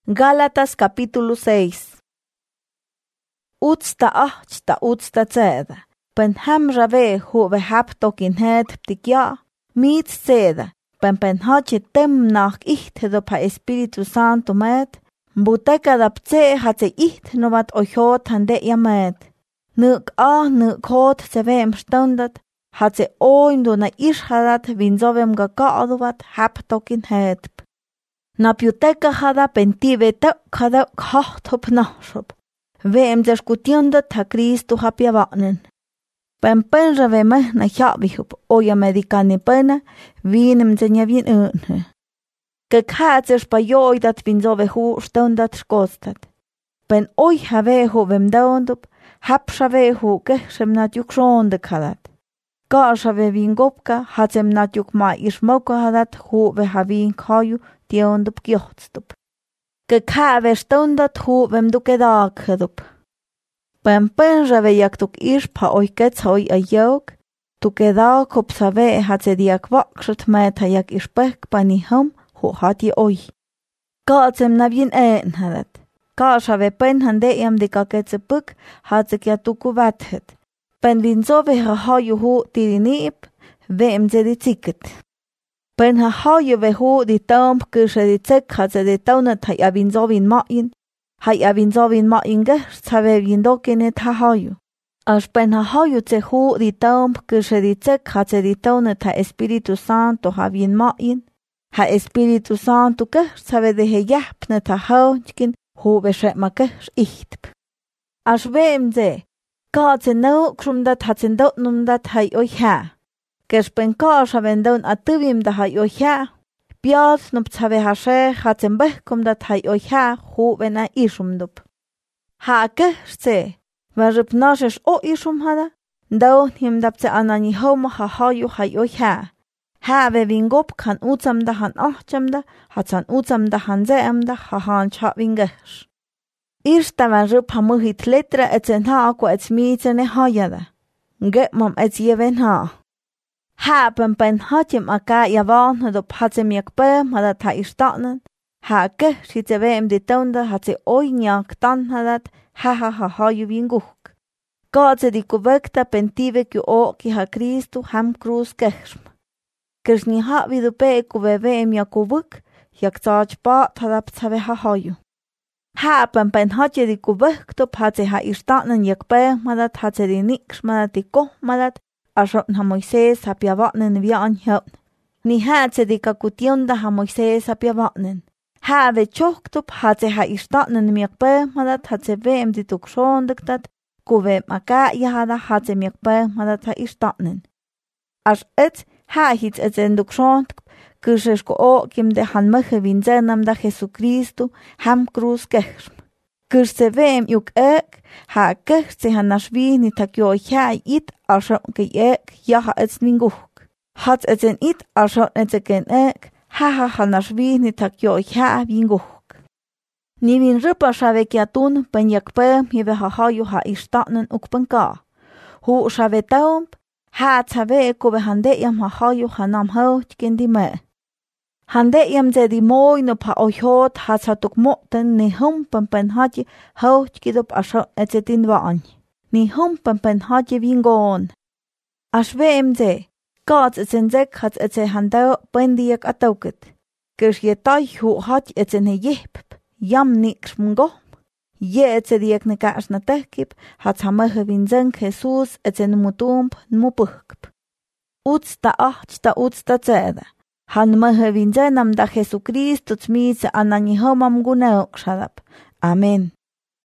Gálatas capítulo 6. Utsta ahchta utsta tseda. Pen ham rave huve haptokin het ptikja. Miet tseda. Pen hache tem nach ichte pa Espiritu Santo met. Buteka da ptse hatse icht no wat ochot hande ja met. Nuk hot se vem stundat. Hatse oindu na ishadat vinzovem gakaadu wat haptokin het. Napiuteka hada pentiveta hada kahtop nashop. Vem discutiundat ha Cristo hapiavanen. Pen rave na javihup oja medicani pena vinem zenya vin unhe. Gekhatzers pajoi dat vinzove hu stundat skostat. Pen oi have hu vem daundup hapshave hu geshem natjuk shonde kadat. Gashave vingopka hatzem natjuk ma ismoka hadat hu ve havin kaju diondup gjohtstup. Gekave stundat hu vem dukedag hadup. Pen rave jaktuk pa oikets hoi a jok, tukedag hop save hatze diak vakshat meta jak ispek pani hum hu hati oi. Gatsem na vin hadat. Gashave pen hande iam dikaketse puk hatze kja tuku vathet. Pen vinzove ha haju hu tirinip, vem ze di tiket. Pen ha haju ve hu di tamp kushe di tsek hatze di taunat ha vinzovin main. Hai vinzovin main gers have vindokenet ha haju. As pen ha haju tse hu di tamp kushe di tsek hatze di taunat ha Espiritu Santo ha vin main. Ha Espiritu Santo gers have de he japnet ha hautkin hu ve shema gers ichtp. As vem ze Gatse no krumdat hatsen dot numdat hai oja. Gespen kasha vendon atuvim da hai oja. Bias nup tsave hashe hatsen behkumdat hai oja hu vena ishumdup. Ha gerse. Varup nashes o ishum hada. Do himdapse anani homa ha hayu hai oja. Ha ve vingop kan utsam da han achtamda hatsan utsam da han zeamda ha han cha vingesh. Irstavan rup hamuhit letra etsen ha ako ets miitsene hajada. Getmam ets jeven ha. Hapen pen hatjem aka javan hadup hatsem jakpe hadat ha irstanen. Ha ke shitse veem di tonda hatse oinjak tan hadat ha haju vinguk. Gatse di kuvekta pentive ki o ki ha Kristu ham krus keshm. Kersni ha vidupe kuve veem jakuvuk jak tsaj pat hadap tsave ha haju. Hapen pen hatje di kubektup hatse ha irstanen jakpe madat hatse di niks madat di koh madat asot ha Moises ha piavatnen vian hjot. Ni hatse di kakutionda ha Moises ha piavatnen. Ha ve choktup hatse ha irstanen jakpe madat hatse veem di tukshondektat kuve maka jahada hatse jakpe madat ha irstanen. As et ha hits et en tukshondek Kushesko o kim de han meche vinzenam da Jesucristo ham krus keshm. Kurse vem juk ek ha kechse han nashvini tak jo chai it asho ke ek jaha ets ninguk. Hat et en it asho etseken ek ha nashvini tak jo chai vinguk. Ni vin rupa shave kiatun pen jakpe hive ha haju ha istanen uk penka. Hu shave taump ha tsave kove hande yam ha haju ha nam hout kendi me. Hande yam ze di moi no pa ochot hatsatuk moten ni humpen pen hatje hout kidop asho etzetin waan. Ni humpen pen hatje vingon. As veem ze, gats etzen zek hats etze handao pendiak atauket. Kers je tai hu hat etzen he jip, yam niks mungom. Je etze diek ne kaas na tekip, hats hamehe vinzen Jesus etzen mutump nmupukp. Utsta tseda. Han mehe vinzenam da Jesucristo tsmitse ananihomam guneok shadap. Amen.